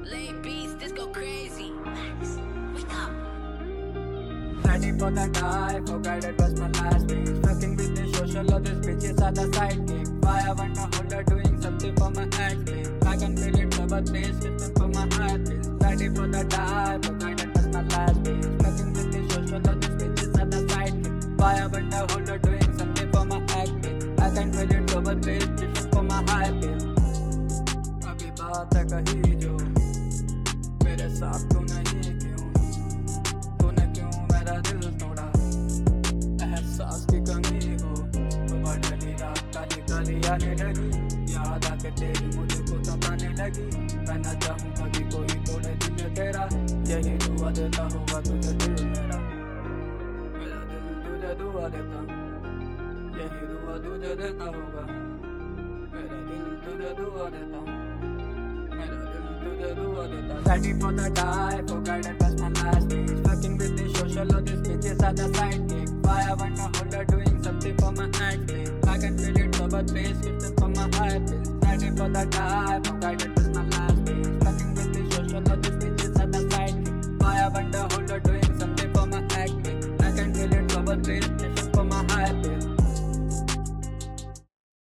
Late beats, this go crazy. Wake up. Ready for the die, forgot it was my last day. Fucking with the social, all these bitches are the sidekick. Why I want to hold her doing something for my acting. I can feel it for birthday, skipping for my heartbeat. Ready for the die, forgot it was my last day. Fucking with the social, all these bitches are the sidekick. Why I want to hold her doing something for my acting. I can feel it for birthday, skipping for my heartbeat. अभी बात है कही जो मेरे साथ तू नहीं क्यों तूने क्यों मेरा दिल तोड़ा एहसास की कमी हो सुबह ढली रात काली काली आने लगी याद आके तेरी मुझे को सताने लगी मैं ना चाहूँ कभी कोई तोड़े दिल तेरा यही दुआ देता होगा तुझे दिल मेरा दिल तुझे दुआ देता यही दुआ तुझे देता होगा मेरा दिल तुझे दुआ देता Ready for the die, forgot it was my last day. Fucking with the social, all these bitches are the sidekick. Why I wanna hold her doing something for my acting. I can feel it for birthday, skipping for my heartbeat. Ready for the die, forgot it was my last day. Fucking with the social, all these